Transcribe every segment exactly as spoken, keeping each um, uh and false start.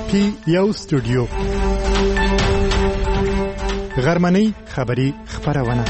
پی یو سټوډیو غرمنۍ خبری خبرونه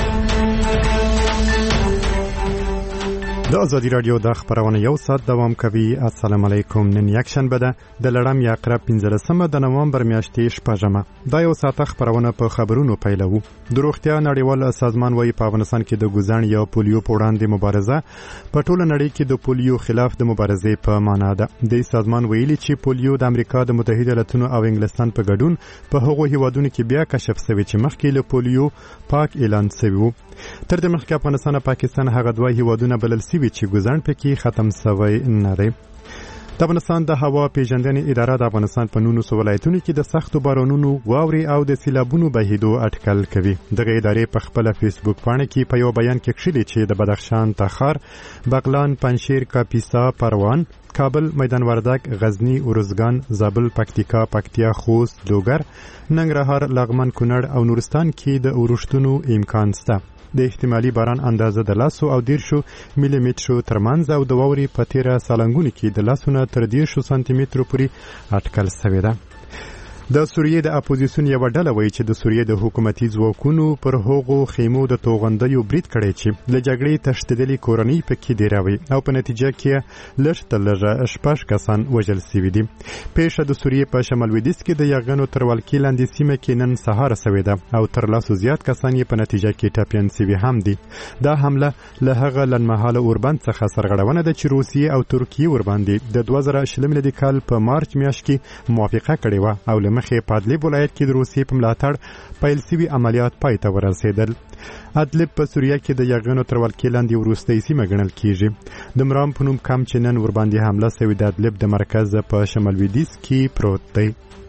د ازادي رادیو د خبرونه یو ساعت دوام کوي. السلام علیکم. نن یک شنبه ده د لړم یا عقرب پنځلسمه د نوامبر میاشتې شپږمه. دا یو ساعت خبرونه په خبرونو پیلوو. د روغتیا نړیوال سازمان وايي په افغانستان کې د ګوزن یا پولیو په وړاندې مبارزه په ټوله نړۍ کې د پولیو خلاف د مبارزې په معنا ده. د سازمان ویلي چې پولیو د امریکا د متحده ایالاتونو او انګلستان په ګډون په هغو هیوادونو کې بیا کشف شوی چې مخکې له پولیو پاک اعلان شوی و. تر دې مخکې افغانستان او پاکستان هغه دوه هیوادونه بلل شوي چې ګوزن پکې ختم شوی نه دی. د افغانستان د هوا پیژندنې اداره د افغانستان په نولسو ولایتونو کې د سختو بارانونو، واورې او د سیلابونو بهیدو اټکل کوي. دغه ادارې په خپل فیسبوک پاڼه کې په یو بیان کې کښلي چې د بدخشان، تخار، بغلان، پنجشیر، کاپیسا، پروان، کابل، میدان وردګ، غزنی، ارزګان، زابل، پکتیکا، پکتیا، خوست، لوګر، ننګرهار، لغمان، کونړ او نورستان کې د اورښتونو امکان شته. د احتمالي باران اندازه د لاسو او دیرشو ملي مترو ترمنځ او د واورې په تیره سالنګونو کې د لاسونه تر دیرشو سانتي مترو پورې اټکل شوی ده. د سوریې د اپوزیسیون یو ډله وایي چې د سوریې د حکومتي ځواکونو پر هغو خیمو د توغندیو برید کړی چې له جګړې تښتېدلې کورنۍ پکې ډېره وي او په نتیجه کې لږ تر لږه شپږ کسان وژل شوي دي. پیښه د سوریې په شمال لویدیځ کې د یاغیانو تر ولکې لاندې سیمه کې نن سهار شوې ده او تر لسو زیات کسان یې په نتیجه کې ټپیان شوي هم دي. دا حمله له هغه لنډمهاله اوربند څخه سرغړونه ده چې روسیې او ترکیې ورباندې د دوه زره شلم میلادي کال په مارچ میاشت کې موافقه کړې وه او له مخې په ادلب ولایت کې د روسیې په ملاتړ پیل شوي عملیات پای ته ورسېدل. ادلب په سوریه کې د یاغیانو تر ولکې لاندې وروستۍ سیمه ګڼل کیږي. د مرام په نوم کم چې نن ورباندې حمله شوې د ادلب د مرکز په شمال لویدیځ کې پروت دی.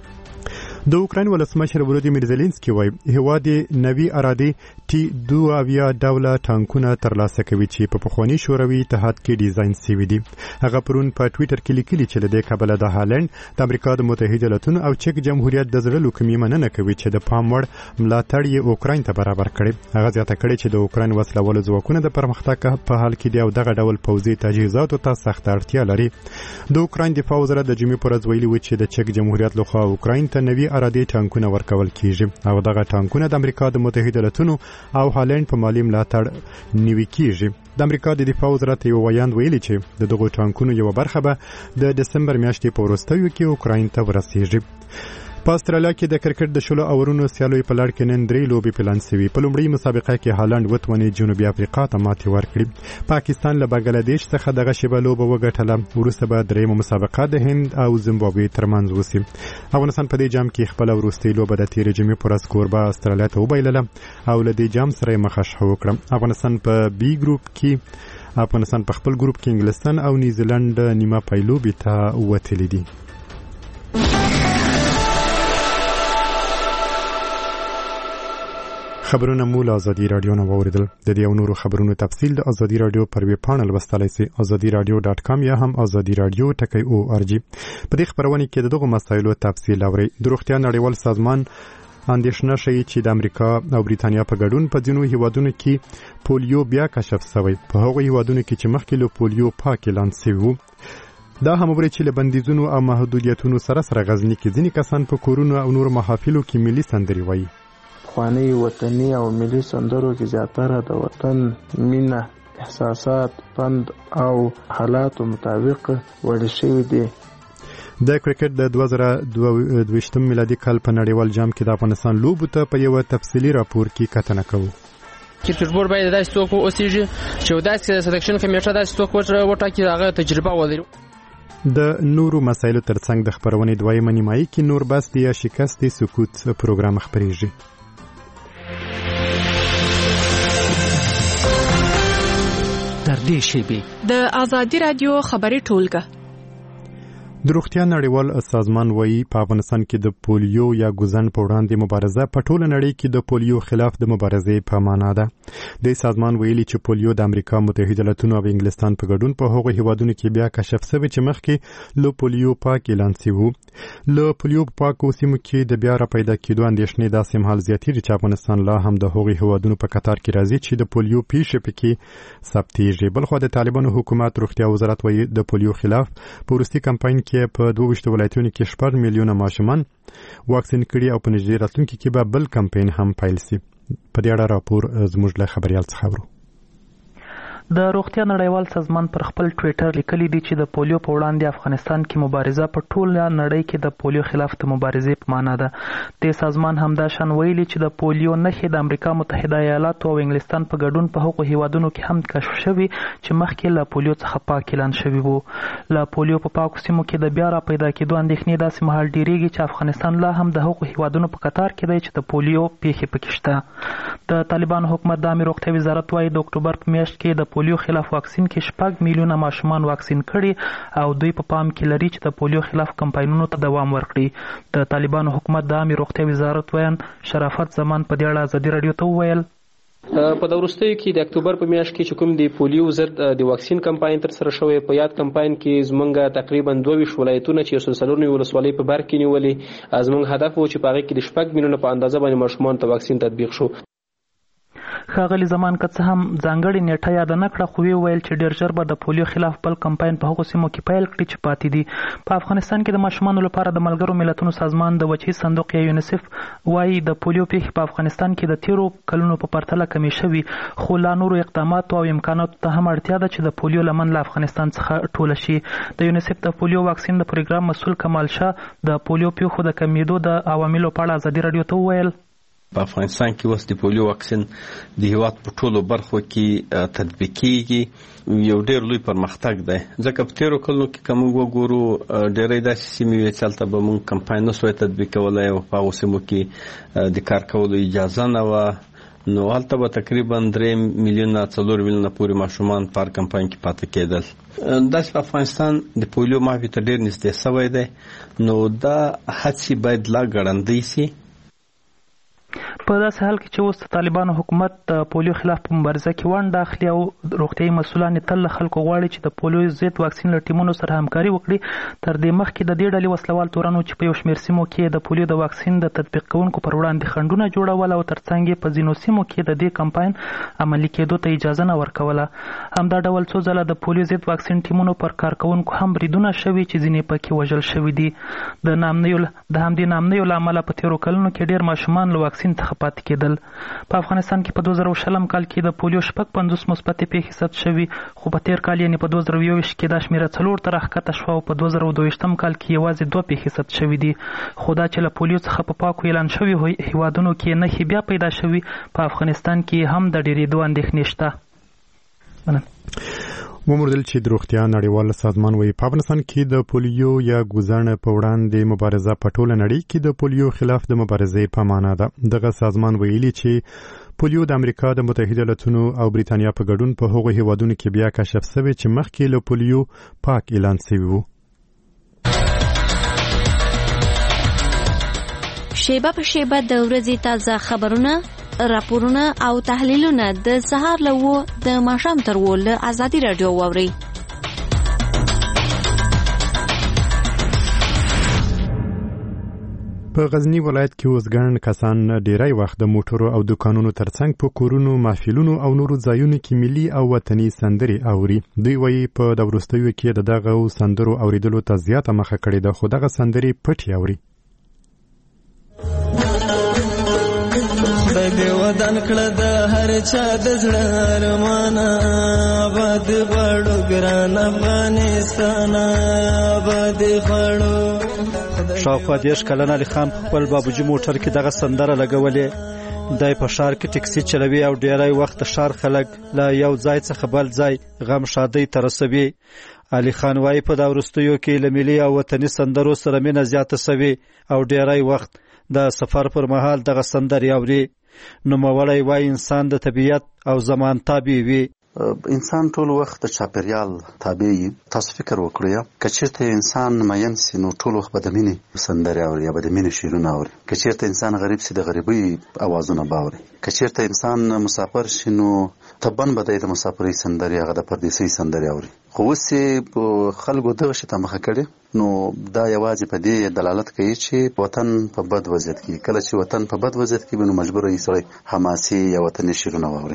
د اوکراین ولسمشر ولودیمیر زيلنسکي وایي هیواد نوي اراده ټي دوه اویا ډوله ټانکونه ترلاسه کوي چې په پخواني شوروي اتحاد کې ډیزاین شوي دي. هغه پرون په ټویټر کې لیکلي چې له دې کبله د هالند، د امریکا د متحده ایالاتونو او چک جمهوریت د زړه لوکمې مننه کوي چې د پام وړ ملاتړ یې اوکراین ته برابر کړي. هغه زیاته کړې چې د اوکراین وسله والو ځواکونه د پرمختګ په حال کې دي او دغه ډول پوځي تجهیزاتو ته سخت اړتیا لري. د اوکراین دفاع وزارت د جمعې پر ورځ ویلي و چې د چک جمهوریت لخوا اوکراین ته نوي اراده ټانکونه ورکول کیږي او دغه ټانکونه د امریکا د متحده ایالاتونو او هالند په مالی ملاتړ نیوي کیږي. د امریکا د دفاع وزارت یو ویاند ویلي چې د دغو ټانکونو یو برخه به د دسمبر میاشتې په وروستیو کې اوکراین ته ورسیږي. په استرالیا کې د کرکټ د شلو اورونو سیالیو په لړ کې نن درې لوبې پلان شوي. په لومړۍ مسابقه کې هالند وتونې جنوبي افریقا ته ماتې ورکړې. پاکستان له بنگلاديش څخه دغه شیبه لوبه وګټله. وروسته به درېیمه مسابقه د هند او زیمبابوې ترمنځ وشي. افغانستان په دې جام کې خپل وروستۍ لوبه د تېرې جمعې پر ورځ کوربه استرالیا ته وبایلله او له دې جام سره یې مخه ښه وکړه. افغانستان په بي ګروپ کې افغانستان په خپل ګروپ کې انګلستان او نیوزیلند نیمه پایلوبې ته وتلي دي. خبرونه مول ازادي رادیو نو اوریدل. د دې او نورو خبرونو تفصیل د ازادي رادیو پر ویب پاڼه لوستلای شئ ازادي رادیو ډاټ کام یا هم ازادي رادیو ټکی او ار جی. په دې خبرونه کې دغه مسایلو تفصیل اورئ. د روغتیا نړیوال سازمان اندېښنه شوي چې د امریکا او بریتانیا په ګډون په ځینو هیوادونو کې پولیو بیا کشف شوی. په هغو هیوادونو کې چې مخکې له پولیو پاک اعلان شوی و. دا هم ورې چې له بندیزونو او محدودیتونو سره سره غزنی کې ځینې کسان په کورونو او نور محافلو کې ملي سندرې وایي. خوانی وطني او ملي سندرو کې زیاتره د وطن مینه، احساسات، پند او حالاتو مطابق وړل شوي دي. د کرکټ د دوه زره دوهویشتم میلادي کال په نړیوال جام کې د افغانستان لوبو ته په یو تفصیلي راپور کې کتنه کوو. کرکټ بورډ باید داسې څوک اوسېږي چې داسې سلیکشن کمیټه داسې څوک وټاکي هغه تجربه ولري. د نورو مسایلو ترڅنګ د خبرونې دویمه نیمایي کې نور بس دی یا شکست سکوت پروګرام خبرېږي. در دې شیبې د ازادي رادیو خبري ټولګه. د روغتیا نړیوال سازمان وایي په افغانستان کې د پولیو یا ګوزن په وړاندې مبارزه په ټوله نړۍ کې د پولیو خلاف د مبارزې په معنا ده. د سازمان ویلي چې پولیو د امریکا متحده ایالاتونو او انګلستان په ګډون په هغو هیوادونو کې بیا کشف شوی چې مخکې له پولیو پاک اعلان شوی و. له پولیو پاکو سیمو کې د بیا را پیدا کېدو اندېښنې داسې مهال زیاتېږي چې افغانستان لا هم د هغو هیوادونو په قطار کې راځي چې د پولیو پیښې پکې ثبتېږي. بلخوا د طالبانو حکومت روغتیا وزارت وایي د پولیو خلاف په وروستي کمپاین کې په دوه ویشت ولایتونو کې شپږ میلیونه ماشومان واکسین کړي او په نږدې راتلونکي کې به بل کمپاین هم پیل شي. په دې اړه راپور زموږ له خبريال څخه ورو. د روغتیا نړیوال سازمان پر خپل ټوئیټر لیکلي دي چې د پولیو په وړاندې افغانستان کې مبارزه په ټول نړۍ کې د پولیو خلاف د مبارزې په معنا ده. د سازمان همدا شان ویلي چې د پولیو نښې د امریکا متحده ایالاتو او انګلستان په ګډون په هغو هیوادونو کې هم کشف شوي چې مخکې له پولیو څخه پاک اعلان شوي وو. له پولیو په پاکو سیمو کې د بیا را پیدا کېدو اندېښنې داسې مهال ډیریږي چې افغانستان لا هم د هغو هیوادونو په قطار کې دی چې د پولیو پیښې پکې شته. د طالبانو حکومت د عامه روغتیا وزارت وايي د اکتوبر په میاشت کې د پولیو خلاف واکسین کې شپږ میلیونه ماشومان واکسین کړي او دوی په پام کې لري چې د پولیو خلاف کمپاینونو ته دوام ورکړي. د طالبانو حکومت د عامه روغتیا وزارت ویان شرافت زمان په دې اړه ازادي رادیو ته وویل په د وروستیو کې د اکتوبر په میاشت کې چې کوم د پولیو ضد د واکسین کمپاین تر سره شوی، په یاد کمپاین کې زمونږ تقریبا دوه ویشت ولایتونه چې یو سل څلور ولسوالۍ په بر کې نیولې، زمونږ هدف و چې په هغه کې د شپږ میلیونه په اندازه باندې ماشومان ته واکسین تطبیق شو. ښاغلي زمان که څه هم ځانګړې نیټه یاد نه کړه، خو ویل چې ډېر ژر به د پولیو خلاف بل کمپاین په هغو سیمو کې پیل کړي چې پاتې دي. په افغانستان کې د ماشومانو لپاره د ملګرو ملتونو سازمان د وجهي صندوق یا یونیسف وایي د پولیو پیښې په افغانستان کې د تیرو کلونو په پرتله کمې شوي، خو لا نورو اقداماتو او امکاناتو ته هم اړتیا ده چې د پولیو لمن له افغانستان څخه ټوله شي. د یونیسف د پولیو واکسین د پروګرام مسؤل کمال شاه د پولیو پیښو د کمیدو د عواملو په اړه ازادي رادیو ته وویل په افغانستان کې اوس د پولیو واکسین د هیواد په ټولو برخو کې تطبیق کیږي، یو ډېر لوی پرمختګ دی. ځکه په تیرو کلونو کې که موږ وګورو ډېری داسې سیمې وې چې هلته به موږ کمپاین نه سوی تطبیق کولی او په هغو سیمو کې د کار کولو اجازه نه وه، نو هلته به تقریبا درې میلیونه څلور میلیونه پورې ماشومان په هر کمپاین کې پاته کېدل. داسې په افغانستان د پولیو معافي ته ډېر نږدې سوی دی، نو دا هڅې باید لا ګړندۍ سي. په داسې حال کې چې اوس د طالبانو حکومت د پولیو خلاف په مبارزه کې ونډه اخلي او روغتیايي مسؤلان تل له خلکو غواړي چې د پولیو ضد واکسین له ټیمونو سره همکاري وکړي. تر دې مخکې د دې ډلې وسلوال تورنو چې په یو شمېر سیمو کې د پولیو د واکسین د تطبیق کوونکو پر وړاندې خنډونه جوړول او ترڅنګ یې په ځینو سیمو کې د دې کمپاین عملي کېدو ته اجازه نه ورکوله. همدا ډول څو ځله د پولیو ضد واکسین ټیمونو پر کارکوونکو هم بریدونه شوي چې ځینې پکې وژل شوي دي. د نامنیو د همدې نامنیو له امله په تیرو کلونو کې ډېر ماشومان له واکسین څخه پاتې کېدل. په افغانستان کې په دوه زره شلم کال کې د پولیو شپږ پنځوس مثبتې پیښې ثبت شوي، خو په تیر کال یعنې په دوه زره یوویشت کې دا شمېره څلور ته راښکته شوه او په دوه زره دوه ویشتم کال کې یوازې دوه پیښې ثبت شوي دي. خو دا چې له پولیو څخه په پاکو اعلان شوي هیوادونو کې نښې بیا پیدا شوي، په افغانستان کې هم د ډېرېدو اندېښنې شته. وموندل چې د روغتیا نړیوال سازمان وايي په افغانستان کې د پولیو یا ګوزڼ په وړاندې مبارزه په ټوله نړۍ کې د پولیو خلاف د مبارزې په معنا ده. دغه سازمان ویلي چې پولیو د امریکا د متحده ایالاتونو او بریتانیا په ګډون په هغو هیوادونو کې بیا کشف شوی چې مخکې له پولیو پاک اعلان شوی وو. شیبه په شیبه د ورځې تازه خبرونه، راپورونه او تحلیلونه د سهار له وو د ماښام تر وو له ازادي رادیو واوري. په غزنی ولایت کې اوس ګڼ کسان ډیری وخت د موټرو او دکانونو ترڅنګ په کورونو، محفلونو او نورو ځایونو کې ملي او وطني سندرې اوري. دوی وایي په د وروستیو کې د دغه سندرو اوریدلو ته زیاته مخه کړې ده، خو دغه سندرې پټې اوري. خدای ودان کړه د هر چا د زړه ارمانه، آباد غواړو ګران افغانستان، آباد غواړو. شاوخوا دېرش کلن علي خان په خپل بابوجي موټر کې دغه سندره لګولې. دی په ښار کې ټکسي چلوي او ډیری وخت د ښار خلک له یو ځای څخه بل ځای غم شادۍ ته رسوي. علي خان وایي په دا وروستیو کې له ملي او وطني سندرو سره مینه زیاته سوي او ډیری وخت د سفر پر مهال دغه سندرې اوري. نوموړی وایي انسان د طبیعت او زمان تابع وي. انسان ټول وخت د چاپیریال تابع وي. تاسو فکر وکړئ که چېرته انسان مین سي نو ټول وخت به د مینې سندرې اوري یا به د مینې شعرونه اوري. که چېرته انسان غریب سي د غریبۍ اوازونه به اوري. که چېرته انسان مسافر شي نو طبعا به د مسافرۍ سندرې هغه د پردیسۍ سندرې اوري. خو اوس یې خلکو دغه شي ته مخه کړې نو دا یوازې په دې دلالت کوي چې وطن په بد وضعیت کې. کله چې وطن په بد وضعیت کې وي نو مجبور یې سړی حماسي یا وطني شعرونه واوري.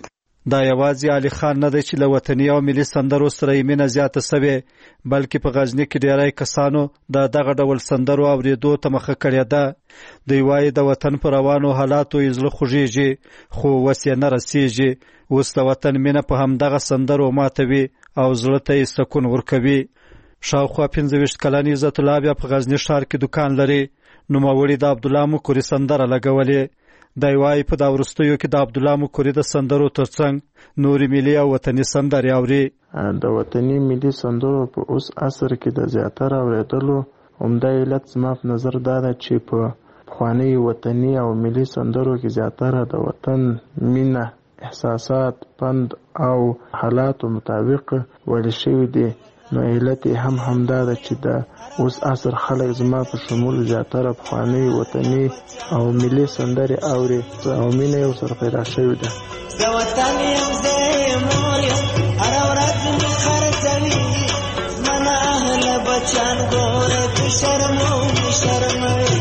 دا یوازې علي خان نه دی چې له وطني او ملي سندرو سره یې مینه زیاته سوې، بلکې په غزني کې ډیری کسانو د دغه ډول سندرو اورېدو ته مخه کړې ده. دوی وایي د وطن په روانو حالاتو یې زړه خوږېږي، خو اوس یې نه رسېږي. اوس د وطن مینه په همدغه سندرو ماتوي او زړه ته یې سکون ورکوي. شاوخوا پنځه ویشت کلن عزت الله بیا په غزني ښار کې دوکان لري. نوموړي د عبدالله مکوري سندره لګولې. دی وایي په دا وروستیو کې د عبدالله مکوري د سندرو ترڅنګ نورې ملي او وطني سندرې اوري. د وطني ملي سندرو په اوس عصر کې د زیاتره اورېدلو عمده علت زما په نظر دا ده چې په پخواني وطني او ملي سندرو کې زیاتره د وطن مینه، احساسات، پند او حالاتو مطابق ویل شوي دي. نو علت هم همدا ده چې د اوس عصر خلک زما په شمول زیاتره پخواني وطني او ملي سندرې اوري او مینه یې ورسره پیدا شوې ده. د وطن یم زه مور یم هره ورځ مې خرڅوي زمانه اهله بچیان ګوره که شرمو مې شرموي.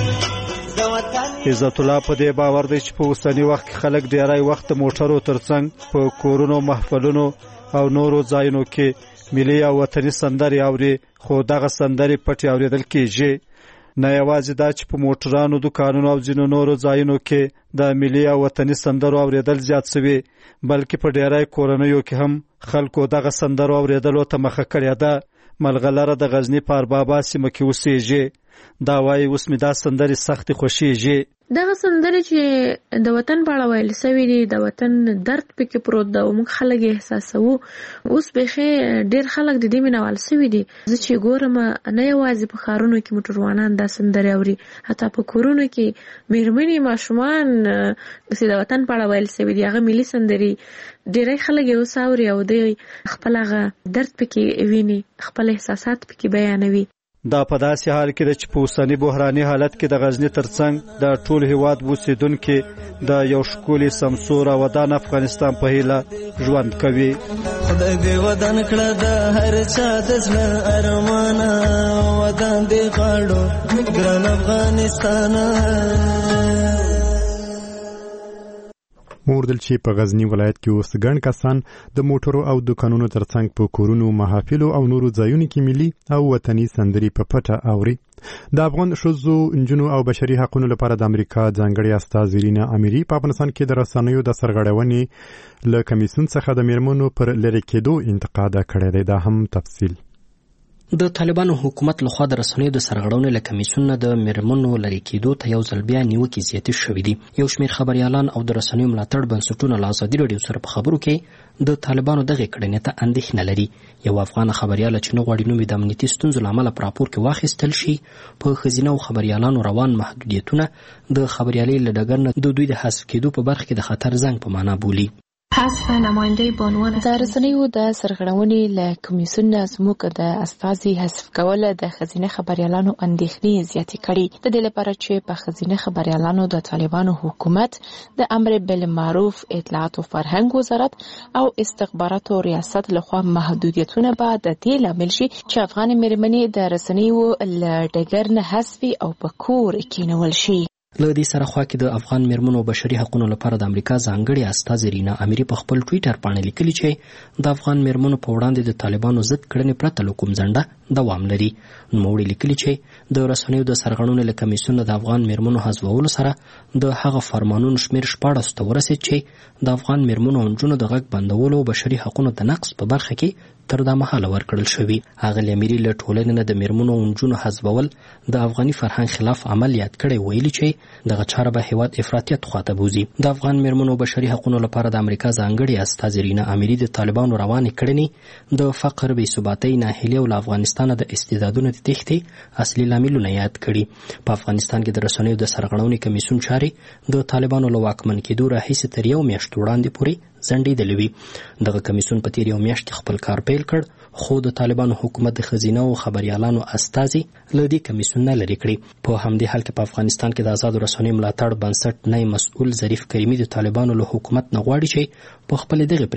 عزت الله په دې باور دی چې په اوسني وخت کې خلک ډیری وخت د موټرو ترڅنګ په کورونو، محفلونو او نورو ځایونو کې ملي او وطني سندرې اوري، خو دغه سندرې پټې اورېدل کېږي. نه یوازې دا چې په موټرانو، دوکانونو او ځینو نورو ځایونو کې د ملي او وطني سندرو اورېدل زیات شوي، بلکې په ډیری کورنیو کې هم خلکو دغه سندرو اورېدلو ته مخه کړې ده. ملغلره د غزني په اربابا سیمه کې اوسېږي. دا وایي اوس مې دا سندرې سختې خوښېږي. دغه سندرې چې د وطن په اړه ویل سوي دي، د وطن درد پکې پروت ده او موږ خلک یې احساسوو. اوس بیخي ډېر خلک د دې مینوال سوي دي. زه چې ګورم نه یوازې په ښارونو کې موټروانان دا سندرې اوري، حتی په کورونو کې مېرمنې، ماشومان چې د وطن په اړه ویل سوي دي هغه ملي سندرې ډېری خلک یې اوس اوري او دوی خپل هغه درد پکې ویني، خپل احساسات پکې بیانوي. دا په داسې حال کې ده چې په اوسني بحراني حالت کې د غزني ترڅنګ د ټول هیواد اوسېدونکي د یو ښکلي سمسور او ودان افغانستان په هیله ژوند کوي. خدای دې ودان کړه د هر چا د زړه ارمانه، ودان دې غواړو ګران افغانستان. موردل چې په غزنی ولایت کې اوس ګڼ کسان د موټرو او دکانونو ترڅنګ په کورونو، محافلو او نورو ځایونو کې ملي او وطني سندرې په پټه اوري. د افغان ښځو، نجونو او بشري حقوقو لپاره د امریکا ځانګړي استازي رینا اميري په افغانستان کې د رسنیو د سرغړونې له کمیسیون څخه د میرمنو پر لری کېدو انتقاد کړی دی. دا هم تفصیل. د طالبانو حکومت لخوا د رسنیو د سرغړونې له کمیسیون نه د میرمنو لری کېدو ته یو ځل بیا نیوکې زیاتې شوې دي. یو شمېر خبریالان او د رسنیو ملاتړ بنسټونه له ازادي راډیو سره په خبرو کې د طالبانو دغې کړنې ته اندېښنه لري. یو افغان خبریاله چې نه غواړي نوم یې د امنیتي ستونزو له امله په راپور کې واخیستل شي، په ښځینه او خبریالانو روان محدودیتونه د خبریالۍ له ډګر نه د دوی د حذف کېدو په برخه کې د خطر زنګ په معنا بولي. حذف نماینده بانوان د رسنیو د سرغړونې له کمیسیون نه زموږ د استازي حذف کول د ښځینه خبریالانو اندېښنې زیاتې کړي. د دې لپاره چې په ښځینه خبریالانو د طالبانو حکومت د امر بالمعروف، اطلاعات او فرهنګ وزارت او استخباراتو ریاست لخوا محدودیتونه به د دې لامل شي چې افغان میرمنې د رسنیو له ډګر نه حذف او په کور کېنول شي. له دې سره خوا کې د افغان میرمنو بشري حقوقو لپاره د امریکا ځانګړي استازي رینا اميري په خپل ټویټر باندې لیکلي چې د افغان میرمنو په وړاندې د طالبانو ضد کړنې پرته له کوم ځنډه دوام لري. نوموړي لیکلي چې د رسنیو د سرغړونې له کمیسیون د افغان میرمنو حذفولو سره د هغه فرمانونو شمېر شپاړسو ته ورسېد چې د افغان میرمنو او نجونو د غږ بندولو او بشري حقوقو د نقض په برخه کې تر دا مهاله ورکړل شوي. اغلې اميري له ټولنې نه د میرمنو او نجونو حذفول د افغاني فرهنګ خلاف عمل یاد کړی، ویلي چې دغه چاره به هیواد افراطیت خواته بوزي. د افغان میرمنو بشري حقوقو لپاره د امریکا ځانګړي استازي رینا اميري د طالبانو روانې کړنې د فقر، بې ثباتۍ، ناهیلۍ او له افغانستانه د استعدادونو د تښتې اصلي لاملونه یاد کړي. په افغانستان کې د رسنیو د سرغړونې کمیسیون چارې د طالبانو له واکمن کېدو راهیسې تر یو میاشت وړاندې پورې ځنډېدلې وي. دغه کمیسیون په تیر یو میاشت کې خپل کار پیل کړ، خو د طالبانو حکومت د ښځینه او خبریالانو استازي له دې کمیسیون نه لرې کړي. په همدې حال کې په افغانستان کې د آزادو رسنیو ملاتړ بنسټ نه مسؤل ظریف کریمي د طالبانو له حکومت نه غواړي چې په خپلې دغې پرېکړې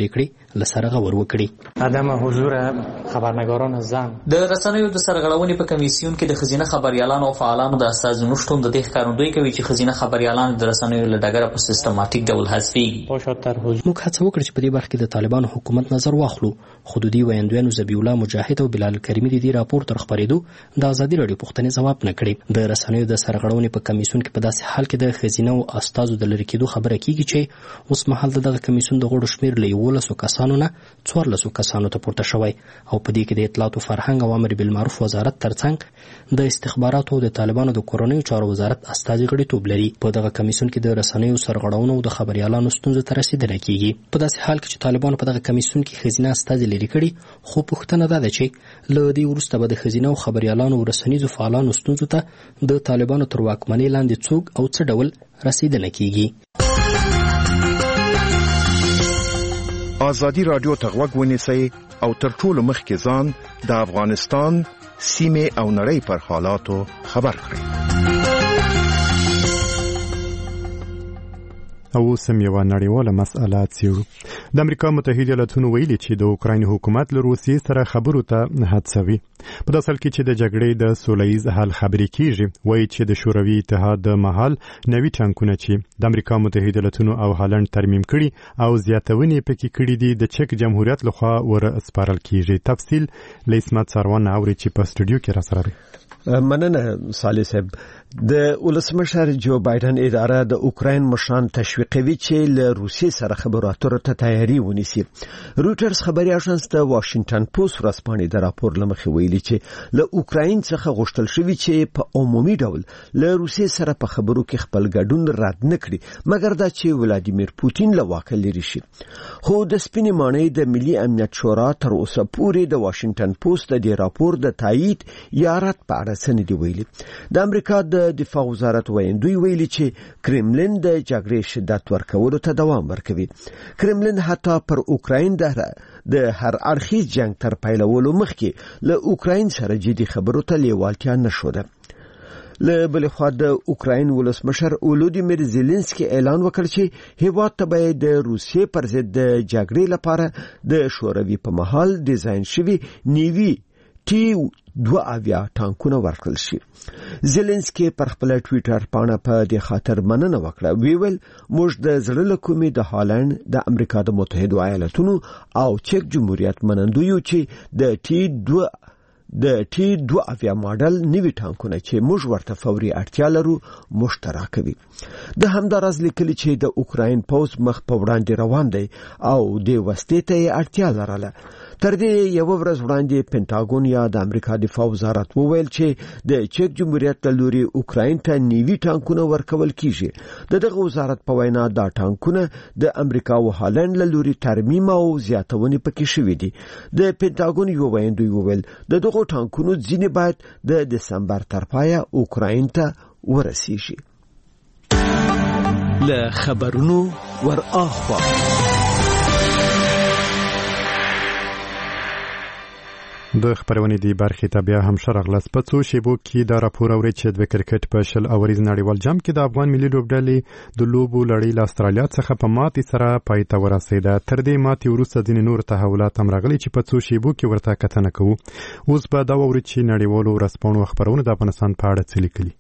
لسرغه ور وکړي. عدم حضور خبرنگاران زن د رسنیو د سرغړونې په کمیسیون کې د ښځینه خبریالانو او فعالانو د استازو نشتون د دې ښکارندوی کوي چې ښځینه خبریالان د رسنیو له ډګره په سیستماتیک ډول حذفېږي. موږ هڅه وکړه چې په دې برخه کې د طالبانو حکومت نظر واخلو، خو د دې ویاندویانو ذبیح الله مجاهد او بلال کریمي د دې راپور تر خپرېدو د ازادي راډیو پوښتنې ځواب نه کړې. د رسنیو د سرغړونې په کمیسیون کې په داسې حال کې د ښځینه او استازو د لرې کېدو خبره کیږي چې اوس مهال د دغه کمیسیون د غړو شمېر له یولسو کسانو نه څوارلسو کسانو ته پورته شوی او په دې کې د اطلاعات او فرهنګ او امر بالمعروف وزارت ترڅنګ د استخباراتو او د طالبانو د کورنیو چارو وزارت استازي غړیتوب لري. په دغه کمیسیون کې د رسنیو سرغړونو او د خبریالانو ستونزو ته رسیدنه کیږي. په داسې حال کې چې طالبانو په دغه کمیسیون کې ښځینه استازي لري کړي، خو پوښتنه دا ده چې له دې وروسته به د ښځینه او خبریالانو او رسنیزو فعالانو ستونزو ته د طالبانو تر واکمنۍ لاندې څوک او څه ډول رسیدنه کیږي. ازادي راډیو ته غوږ ونیسئ او تر ټولو مخکې ځان د افغانستان سیمې او نړۍ پر حالاتو خبر کړئ. او سم یو نړیواله مسأله څیړو. د امریکا متحده ایالاتونو ویلي چې د اوکراین حکومت له روسیې سره خبرو ته هڅوي. په داسې حال کې چې د جګړې د سولهییز حل خبرې کیږي، وایي چې د شوروي اتحاد د مهال نوي ټانکونه چې د امریکا متحده ایالاتونو او هالند ترمیم کړي او زیاتونې پکې کړي دي د چک جمهوریت لخوا ور سپارل کیږي. تفصیل له اسمت سروان اوري چې په سټوډیو کې را سره دی. مننه صالح صاحب. د ولسمشر جو بایدن اداره د اوکراین مشران تشویقوي چې له روسیې سره خبرو اترو ته تیاری ونیسي. روټرز خبري اژانس د واشنگټن پوسټ ورځپاڼې د راپور لمخې ویلي چې له اوکراین څخه غوښتل شوی چې په عمومي ډول له روسیې سره په خبرو کې خپل ګډون رد نه کړي، مګر دا چې ولادیمیر پوتین له واکه لري شي. خو د سپینې ماڼۍ د ملي امنیت شورا تر اوسه پورې د واشنگټن پوسټ د دې راپور د تایید یا رد په اړه څه نه دی ویلي. د امریکا د د دفاع وزارت ویندوی ویلي چې کرملین د جګړې شدت ورکولو ته دوام ورکوي. کرملین حتی پر اوکراین د د هر اړخیز جنگ تر پیلولو مخکې له اوکراین سره جدي خبرو ته لیوالتیا نشوده. له بل خوا د اوکراین ولسمشر ولودیمیر زيلنسکي اعلان وکړ چې هیواد ته به د روسیې پر ضد د جګړې لپاره د شوروي په مهال ډیزاین شوی نیوي ټي دوه اویا ټانکونه ورکړل شي. زيلنسکي پر خپل ټوئیټر باندې په دې خاطر مننه وکړه. ویل موږ د زړه له کومې د هالند، د امریکا د متحده ایالاتونو او چک جمهوریت منندوی چې د ټي دوه د ټي دوه اویا ماډل نوي ټانکونه چې موږ ورته فوري اړتیا لرو مشترک کوي. د همدارز لیکلي چې د اوکراین پوز مخ په وړاندې روان دی او د وسلې ته اړتیا لرله. تر دې یو ورځ وړاندې پینټاګون یا د امریکا دفاع وزارت وویل چې د چک جمهوریت له لوري اوکراین ته نیوي ټانکونه ورکول کیږي. د دغه وزارت په وینا دا ټانکونه د امریکا او هالند له لوري ترمیم او زیاتونې پکې شوې دي. د پینټاګون یو ویاندوی وویل د دغه ټانکونو ځینې باید د دسمبر تر پایه اوکراین ته ورسیږي. له خبرونو ور اخوا د خبرونې دی برخې ته بیا هم شرغلس په څو شیبو کې دا راپور اوري چې د کرکټ په شل اوریز نړیوال جام کې د افغان ملي لوبډلې د لوبو لړۍ له استرالیا څخه په ماتې سره پای ته ورسېده. تر دې ماتې وروسته ځینې نور تحولات هم راغلي چې په څو شیبو کې ورته کتنه کوو. اوس به دا واورو چې نړیوالو ورځپاڼو خبرونه د افغانستان په اړه څه لیکلي.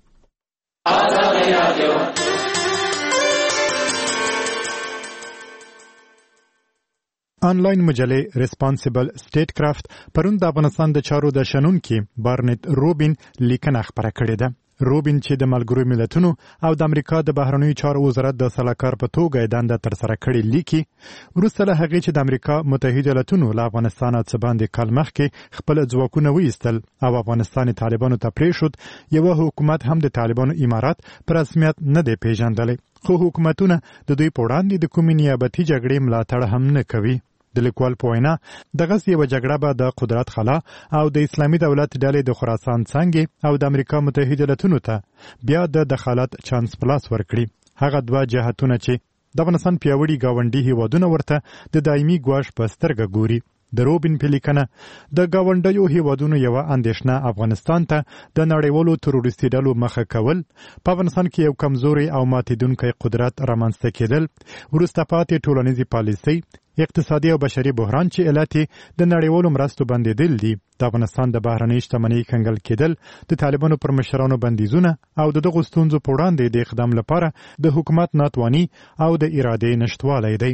آنلاین مجلې ریسپانسیبل سټیټ کرافت پرون د افغانستان د چارو د شنونکي بارنت روبین لیکنه خبره کړې ده. روبین چې د ملګرو ملتونو او د امریکا د بهرنیو چارو وزارت د سلاکار په توګه دنده تر سره کړې لیکي وروسته له هغې چې د امریکا متحده ایالاتونو له افغانستان څخه باندې کال مخکې خپل ځواکونه وایستل او افغانستان طالبانو ته پرېښود، یو حکومت هم د طالبانو امارات په رسمیت نه دی پیژندلی، خو حکومتونه د دوی په وړاندې د کومې نیابتي جګړې ملاتړ هم نه کوي. د لیکوال په وینا دغسې یوه جګړه به د قدرت خلا او د اسلامي دولت ډلې د خراسان څانګې او د امریکا متحده ایالاتونو ته بیا د دخالت چانس پلاس ورکړي. هغه دوه جهتونه چې د افغانستان پیاوړي ګاونډي هیوادونه ورته د دایمي ګواښ په سترګه ګوري. د روبین په لیکنه د ګاونډیو هیوادونو یو اندېښنه افغانستان ته د نړیوالو تروریستي ډلو مخه کول، په افغانستان کې یو کمزوري او ماتیدونکی قدرت رامنځته کېدل، وروسته پاتې ټولنیزې پالیسۍ، اقتصادي او بشري بحران چې علت د نړیوالو مرستو بندېدل دي، د افغانستان د بهرنۍ شتمنۍ کنګل کېدل، د طالبانو پر مشرانو بندیزونه او د دغو ستونزو په وړاندې د اقدام لپاره د حکومت ناتواني او د ارادې نشتوالی دی.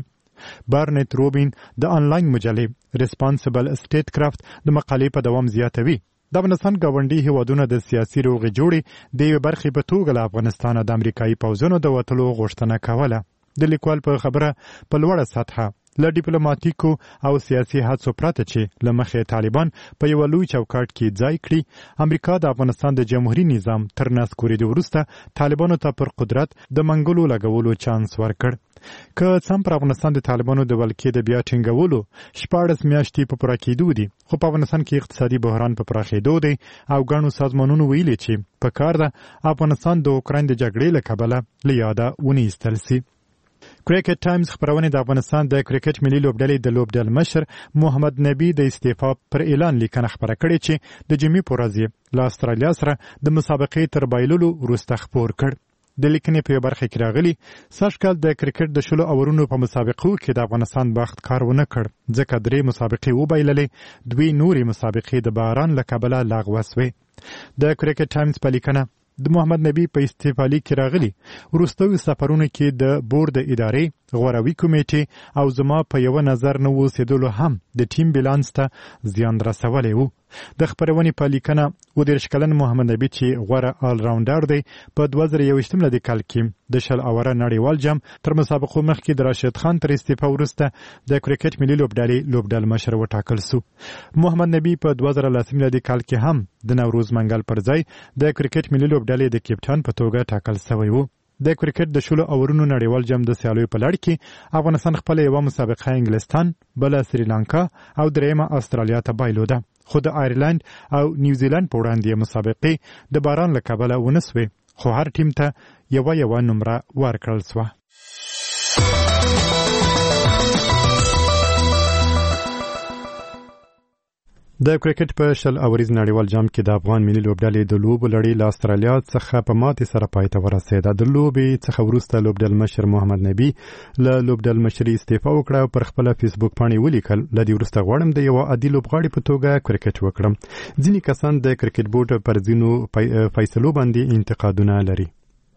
بارنټ روبین د آنلاین مجلې ریسپانسبل سټیټ کرافت د مقالې په دوام زیاتوي. د افغانستان ګاونډي هیوادونه د سیاسي روغې جوړې د یوې برخې په توګه له افغانستانه د امریکایي پوځونو د وتلو غوښتنه کوله. د لیکوال په خبره په لوړه سطحه له ډیپلوماټیکو او سیاسي هڅو پرته چې له مخې طالبان په یو لوی چوکاټ کې ځای کړي، امریکا د افغانستان د جمهوریت نظام تر نسکورېدو وروسته طالبانو ته پر قدرت د منګولو لګولو چانس ورکړ. که څه هم پر افغانستان د طالبانو د ولکې د بیا ټینګولو شپاړس میاشتې په پوره کېدو دي، خو په افغانستان کې اقتصادي بحران په پراخېدو دی او ګڼو سازمانونو ویلي چې په کار ده افغانستان د اوکراین د جګړې له کبله له یاده ونه ایستل سي. کرکټ ټایمز خبرونه د افغانستان د کرکټ ملي لوبډلې د لوبډل مشر محمد نبی د استعفا پر اعلان لیکنه خبره کړې چې د جمعې په ورځ له استرالیا سره د مسابقې تر بایللو وروسته خپور کړ. د لیکنې په برخه کې راغلي سږکال د کرکټ د شلو اورونو په مسابقو کې د افغانستان بخت کار ونه کړ، ځکه درې مسابقې وبایللې، دوی نورې مسابقې د باران له کبله لغوه سوې. د کرکټ ټایمز په لیکنه د محمد نبی په استعفا لیک کې راغلي وروستیو سفرونو کې د بورډ د ادارې، غوروي کمیټې او زما په یو نظر نه اوسېدلو هم د ټیم بیلانس ته زیان رسولی وو. د خپرونې په لیکنه ودېرش کلن محمد نبی چې غوره آل راونډر دی په دوه زره یوویشتم میلادي کال کې د شل اوره نړیوال جام تر مسابقو مخکې د راشد خان تر استعفا وروسته د کرکټ ملي لوبډلې لوبډل مشر وټاکل سو. محمد نبی په دوه زره لسم میلادي کال کې هم د نوروز منګل پر ځای د کرکټ ملي لوبډلې د کپټان په توګه ټاکل شوی وو. د کرکټ د شلو اورونو نړیوال جام د سیالیو په لړ کې افغانستان خپل یوه مسابقه انګلستان، بله سریلانکا او دریمه استرالیا ته بایلوده، خو د آیرلند او نیوزیلند په وړاندې مسابقې د باران له کبله ونه سوې، خو هر ټیم ته یوه یوه نمره ورکړل سوه. د کرکټ په شل اوریز نړیوال جام کې د افغان ملي لوبډلې د لوبو لړۍ له استرالیا څخه په ماتې سره پای ته ورسېده. د لوبې څخه وروسته لوبډل مشر محمد نبی له لوبډل مشري استعفا وکړه او پر خپله فیسبوک پاڼې ولیکل، له دې وروسته غواړم د یوه عادي لوبغاړي په توګه کرکټ وکړم. ځینې کسان د کرکټ بورډ پر ځینو فیصلو باندې انتقادونه لري.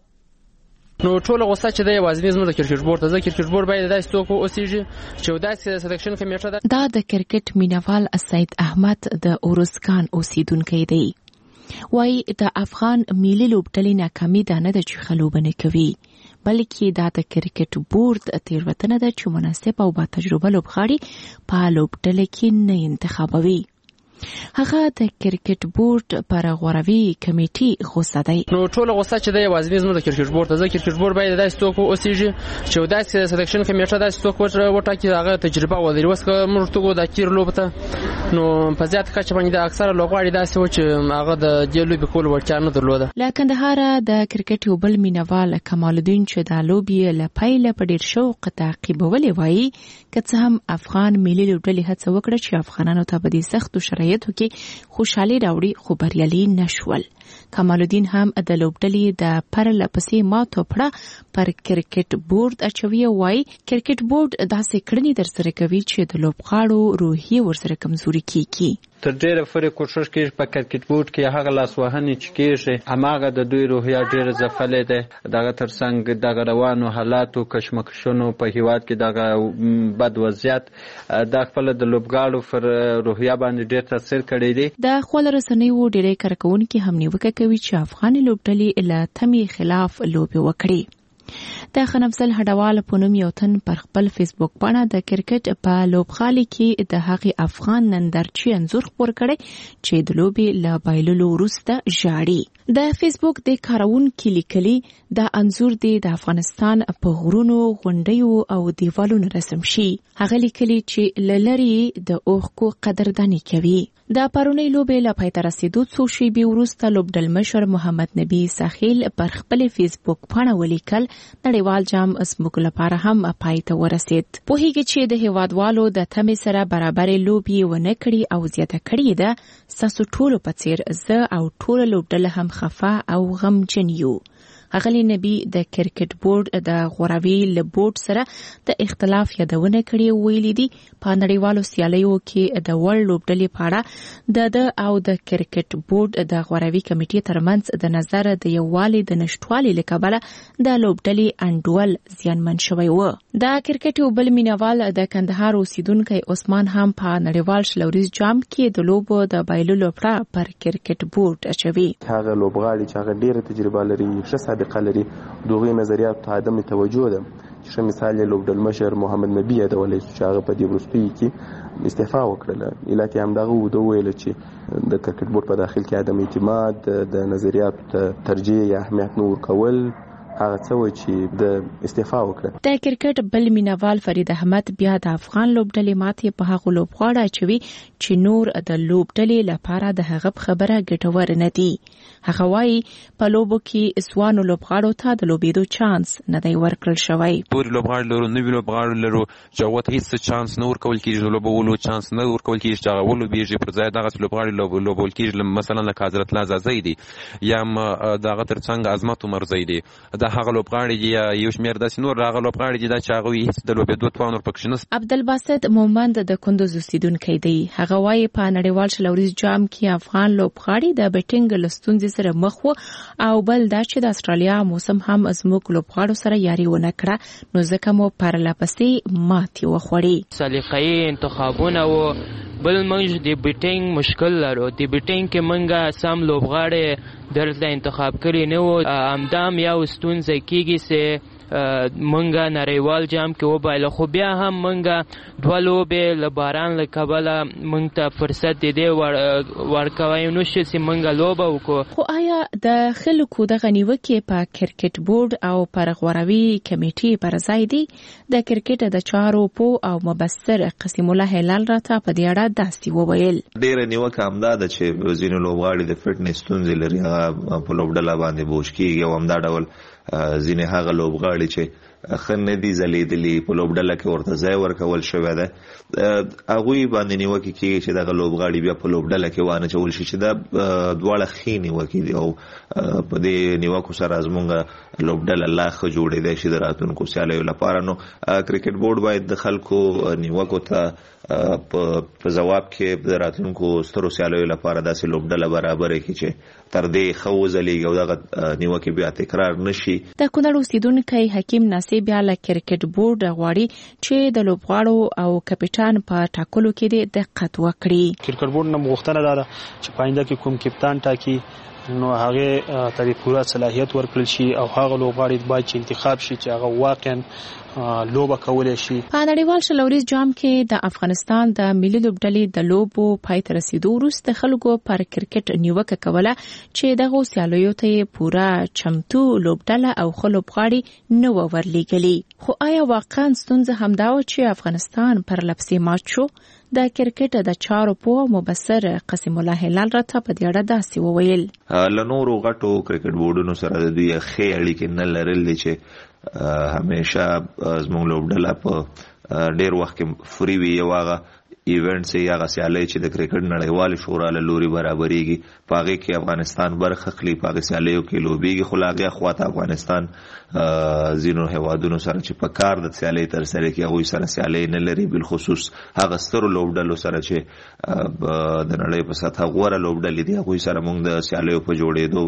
نو ټول غوسه چې د یوازې زموږ د کرکټ بورډ ته کرکټ بورډ باید داسې څوک اوسېږي چې داسې سلیکشن کمیټه ده. دا د کرکټ مینوال سید احمد د اورسکان اوسیدونکی دی. وایي د افغان ملي لوبډلې ناکامي دا نه ده چې ښه لوبه نه کوي، بلکې دا د کرکټ بورډ تېروتنه ده چې مناسب او با تجربه لوبغاړي په لوبډله کې نه انتخابوي. هغه د کرکټ بورډ پر غوروي کمیټې غوسه دی. نو ټول غوسه چې د یوازې زموږ د کرکټ بورډ ته کرکټ بورډ باید داسې څوک اوسېږي چې داسې سلیکشن کمیټه داسې څوک وټاکي هغه تجربه ولري. اوس که موږ ورته د کیر لوبه ته نو په زیات کچه باندې د اکثره لوبغاړي داسې و چې هغه د دې لوبې کولو وړتیا نه درلوده. له کندهاره د کرکټ یو بل مینوال کمال الدین چې دا لوبې له پیله په ډېر شوق تعقیبولې وایي که څه هم افغان ملي لوبډلې هڅه وکړه چې افغانانو ته په دې سختو شرایطو کې خوشحالي راوړي، خو بریالي نشول. کمال الدین هم د لوبډلې د پرله پسې ماتو پړه پر کرکټ بورډ اچوي او وايي کرکټ بورډ داسې کړنې ترسره کوي چې د لوبغاړو روحیه ورسره کمزوري کیږي. تر ډیره پورې کوشش کیږي په کرکټ بورډ کې هغه لاسوهنې چې کیږي هماغه د دوی روحیه ډیره ځپلې ده. دغه ترڅنګ دغه روانو حالاتو کشمکشونو په هیواد کې دغه بد وضعیت د خپل د لوبغاړو پر روحیه باندې ډیر تاثیر کړی دی. د خپل رسنیو ډیری کارکونکو هم نیوکه کوي چې افغان لوبډلې له تمې خلاف لوبې وکړي. د خنفسل هډوال په نوم یو تن پر خپل فیسبوک باندې د کرکټ په لوبغالي کې د هغې افغان نندارچی انځور خپور کړی چې د لوبې له بایللو وروسته ژاړي. د فیسبوک د کارونکو لیکلي دا انځور دی د افغانستان په غرونو، غونډیو او دیوالونو رسم شي. هغه لیکلي چې له لرې د اوښکو قدرداني کوي. د پرونی لوبې له پای ته رسیدو څو شېبې وروسته لوبډلمشر محمد نبی ساحل پر خپل فیسبوک پاڼه ولیکل نړیوال جام زموږ لپاره هم پای ته ورسید. پوهیږي چې د هیوادوالو د تمې سره برابرې لوبې ونه کړي او زیاته کړي ده. ستاسو ټولو په څیر زه او ټوله لوبډله هم خفه او غمجن یو. اغلی نبی د کرکټ بورډ د غوراوي له بورډ سره د اختلاف یادونه کړې ویلي دي په نړیوالو سیالیو کې د ورلد لوبډلې په اړه د د او د کرکټ بورډ د غوراوي کمیټې ترمنځ د نظر د یووالي د نشټوالي له کبله د لوبډلې انډول زیانمن شوی و. د کرکټ یو بل مینوال د کندهار اوسیدونکی عثمان هم په نړیوال شلوریز جام کې د لوبو د بایللو پړه پر کرکټ بورډ اچوي. هغه لوبغاړي چې هغه ډیره تجربه لري سابقه لري دوغه نظریات ته عدم توجه ده. چې مثال یې لوبډلمشر محمد نبی یادولې چې هغه په دې وروستي کې استعفا وکړه. علت یې همدغه و د ویل چې د کرکټ بورډ په داخل کې عدم اعتماد د نظریات ترجیح یا اهمیت نور کول هغه څه و چې د استعفا وکړه. د کرکټ بل مینوال فرید احمد بیا د افغان لوبډلې ماتې په هغه لوبغاړي اچوي چې نور د لوبډلې لپاره د هغه خبره ګټور نه دي. هغه وايي په لوبو کې اسوانو لوبغاړو ته د لوبېدو چانس نه دی ورکړل شوی. پورې لوبغاړي لرو نوي لوبغاړي لرو چې هغه ته هیڅ چانس نه ورکول کېږي. لوبولو چانس نه ورکول کېږي چې هغه ولوبېږي پر ځای دغه لوبغاړي لوبول کېږي. مثلا لکه حضرت الله زازی دي یا دغه ترڅنګ عظمت عمر زیدي دا هغه لوبغاړي دي یا یو شمېر داسې نور هغه لوبغاړي دي چې هغه هیڅ د لوبېدو توان ورپکښې نشته. عبدالباسط مومند د کندوز اوسیدونکی دی. هغه وايي په نړیوال شلوریز جام کې افغان لوبغاړي د بیټینګ له ستونزې سره مخ و او بل دا چې د استرالیا موسم هم زموږ لوبغاړو سره یاري ونه کړه نو ځکه مو پرلپسې ماتې وخوړې. سلیقې انتخابونه و بل موږ د بیټینګ مشکل لرو. د بیټینګ کې موږ سم لوبغاړي درته انتخاب کړي نه و. همدام یو ستونزه کېږي چې منګه نړیوال جام کې وبایله خو بیا هم منګه دوه لوبې له باران له کبله منګ ته فرصت دی ورکوی نو چې منګه لوبه وکړو. خو آیا د خلکو دغه نیوکې په کرکټ بورډ او پر غوراوي کمیټې پر ځای دي؟ د کرکټ د چارو پو او مبصر قسیم الله هلال راته په دې اړه داسې وویل. ډېره نیوکه همدا ده چې ځینې لوبغاړي د فټنس ستونزې لري هغه په لوبډله باندې بوج کېږي او همدا ډول ځینې هغه لوبغاړي چې ښه نه دي ځلیدلي په لوبډله کې ورته ځای ورکول شوی ده هغوی باندې نیوکې کېږي چې دغه لوبغاړي بیا په لوبډله کې وانهچول شي چې دا دواړه ښې نیوکې دي او په دې نیوکو سره زموږ لوبډله لا ښه جوړېدی شي د راتلونکو سیالیو لپاره. نو کرکټ بورډ باید د خلکو نیوکو ته په ځواب کې د راتلونکو سترو سیالیو لپاره داسې لوبډله برابره کړي چې تر دې ښه وځلیږي او دغه نیوکې بیا تکرار نشي. د کونړ اوسیدونکی حکیم ناصر بیا له کرکټ بورډ غواړي چې د لوبغاړو او کپټان په ټاکلو کې دقت وکړي. کرکټ بورډ نه غوښتنه ده چې پاینده کې کوم کپټان ټاکي نو هغه ته پوره صلاحیت ورکړل شي او هغه لوبغاړي باید چې انتخاب شي چې هغه واقعا لوبه کولای شي. په نړیوال شلوریز جام کې د افغانستان د ملي لوبډلې د لوبو پای ته رسیدو وروسته خلکو پر کرکټ نیوکه کوله چې دغه سیالیو ته پوره چمتو لوبډله او خو لوبغاړي نه و ورلیږلي. خو آیا واقعا ستونزه همدا و چې افغانستان پر لپسې مات شو؟ د کرکټ د چارو په مبصر قسیم الله هلال راته په دې اړه داسې وویل. له نورو غټو کرکټ بورډونو سره د دوی ښې اړیکې نه لرل چې همیشه زموږ لوبډله په ډېر وخت کې فری وي یو هغه ایونټس یا هغه سیالۍ چې د کرکټ نړیوالې شورا له لوري برابرېږي په هغې کې افغانستان برخه اخلي په هغې سیالیو کې لوبېږي خو له هغې خواته افغانستان ځینو هیوادونو سره چې په کار د سیالۍ ترسره کړي هغوی سره سیالۍ نه لري بالخصوص هغه سترو لوبډلو سره چې د نړۍ په سطحه غوره لوبډلې دي هغوی سره موږ د سیالیو په جوړېدو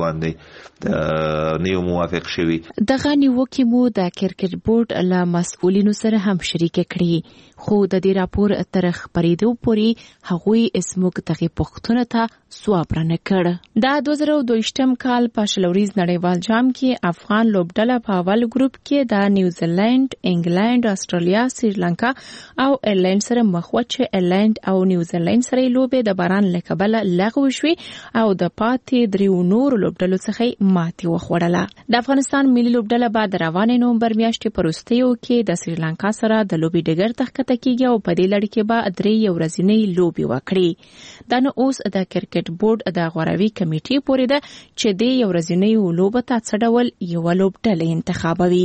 باندې نه یو موافق شوي. دغه نیوکې مو د کرکټ بورډ له مسؤلینو سره هم شریکه کړي خو د دې راپور تر خپرېدو پورې هغوی زموږ دغې پوښتنو ته ځواب رانه کړ. د دوه زره دوهویشتم کال په شلوریز نړیوال جام کې افغان لوبډله په اول ګروپ کې د نیوزیلند، انګلند، استرالیا، سریلانکا او ایرلند سره مخ و چې ایرلند او نیوزیلند سره لوبې د باران له کبله لغوه شوې او د پاتې دریو نورو لوبډلو څخه ماتې وخوړله. د افغانستان ملي لوبډله به د روانې نومبر میاشتې په وروستیو کې د سریلانکا سره د لوبې ډګر ته ښکته کېږي او په دې لړ کې به درې یو ورځنۍ لوبې وکړي. دا نو اوس د کرکټ بورډ د غوراوي کمیټې پورې ده چې د یو ورځنۍ لوبه ته څه ډول یو لوبډله انتخابوي.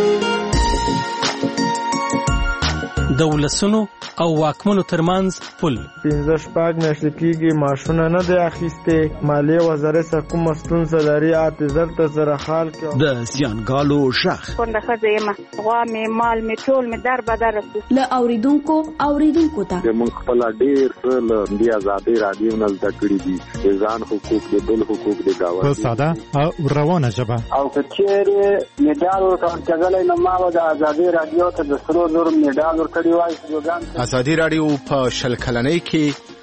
د ولسونو او واکمنو ترمنځ پل پنځه شپږ میاشتې کېږي معاشونه نه دی اخیستې. مالیې وزارت سره کومه ستونزه لري اعتذار ته سره حال کړو. د زیانګالو ژغ کونډه ښځه یم، غوا مې مال مې ټول مې در بدر رسي. له اوریدونکو اوریدونکو ته موږ خپل ډېر څه له دې ازادۍ راډیو نه زده کړي دي، د ځان حقوق د بل حقوق د ګاونډي په ساده او روانه ژبه. او که چېرې میډال ورکول کېدلی نو ما به د ازادۍ راډیو ته د سرو زرو میډال ورکړی وای. ازادي راډیو په شل کلنۍ کې